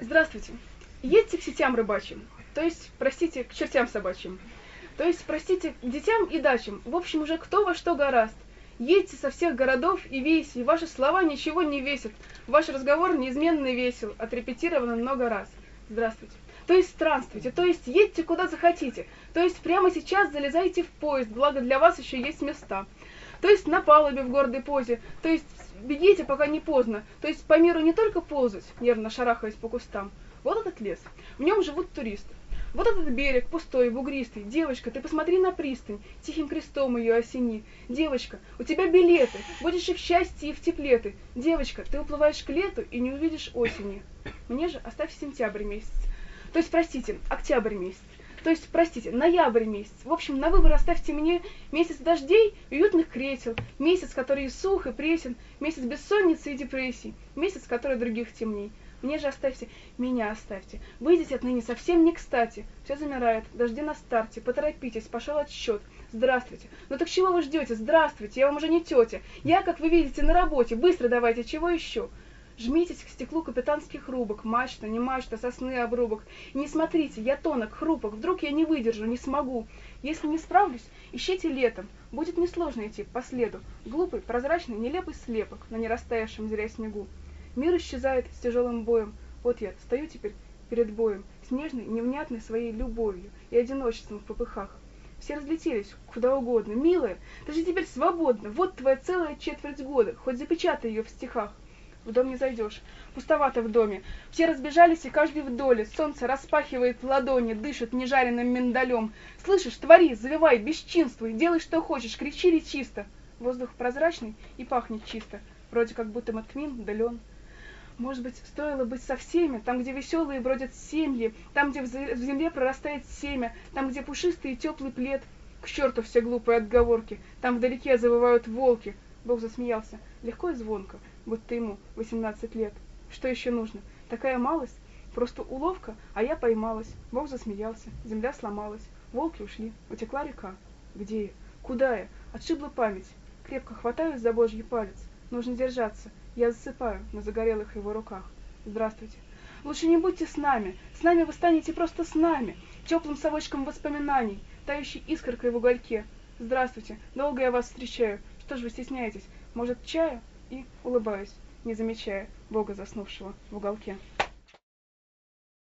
Здравствуйте. Едьте к сетям рыбачьим, то есть, простите, к чертям собачьим, то есть, простите, к детям и дачам, в общем, уже кто во что гораст. Едьте со всех городов и весей, ваши слова ничего не весят, ваш разговор неизменно весел, отрепетирован много раз. Здравствуйте. То есть странствуйте, то есть едьте куда захотите, то есть прямо сейчас залезайте в поезд, благо для вас еще есть места. То есть на палубе в гордой позе, то есть бегите, пока не поздно, то есть по миру не только ползать, нервно шарахаясь по кустам. Вот этот лес, в нем живут туристы. Вот этот берег, пустой, бугристый. Девочка, ты посмотри на пристань, тихим крестом ее осени. Девочка, у тебя билеты, будешь и в счастье, и в тепле ты. Девочка, ты уплываешь к лету и не увидишь осени. Мне же оставь сентябрь месяц. То есть, простите, октябрь месяц. То есть, простите, ноябрь месяц. В общем, на выбор оставьте мне месяц дождей и уютных кресел, месяц, который сух и пресен, месяц бессонницы и депрессий, месяц, который других темней. Мне же оставьте, меня оставьте. Выйдите отныне совсем не кстати. Все замирает, дожди на старте, поторопитесь, пошел отсчет. Здравствуйте. Ну так чего вы ждете? Здравствуйте, я вам уже не тетя. Я, как вы видите, на работе. Быстро давайте, чего еще? Жмитесь к стеклу капитанских рубок, мачта, не мачта, сосны обрубок. И не смотрите, я тонок, хрупок, вдруг я не выдержу, не смогу. Если не справлюсь, ищите летом, будет несложно идти по следу. Глупый, прозрачный, нелепый слепок на нерастаявшем зря снегу. Мир исчезает с тяжелым боем, вот я стою теперь перед боем, с нежной, невнятной своей любовью и одиночеством в попыхах. Все разлетелись куда угодно. Милая, ты же теперь свободна, вот твоя целая четверть года, хоть запечатай ее в стихах. В дом не зайдешь, пустовато в доме. Все разбежались, и каждый в доле. Солнце распахивает ладони, дышит нежаренным миндалем. Слышишь, твори, завивай, бесчинствуй, делай, что хочешь, кричи речисто. Воздух прозрачный и пахнет чисто, вроде как будто Матмин удален. Может быть, стоило быть со всеми, там, где веселые бродят семьи, там, где в земле прорастает семя, там, где пушистый и теплый плед. К черту все глупые отговорки, там вдалеке завывают волки. Бог засмеялся, легко и звонко, будто ему 18 лет. Что еще нужно? Такая малость? Просто уловка, а я поймалась. Бог засмеялся, земля сломалась, волки ушли, утекла река. Где я? Куда я? Отшибла память. Крепко хватаюсь за божий палец. Нужно держаться. Я засыпаю на загорелых его руках. Здравствуйте. Лучше не будьте с нами вы станете просто с нами, теплым совочком воспоминаний, тающей искоркой в угольке. Здравствуйте, долго я вас встречаю, что ж вы стесняетесь, может, чаю? И улыбаюсь, не замечая Бога, заснувшего в уголке.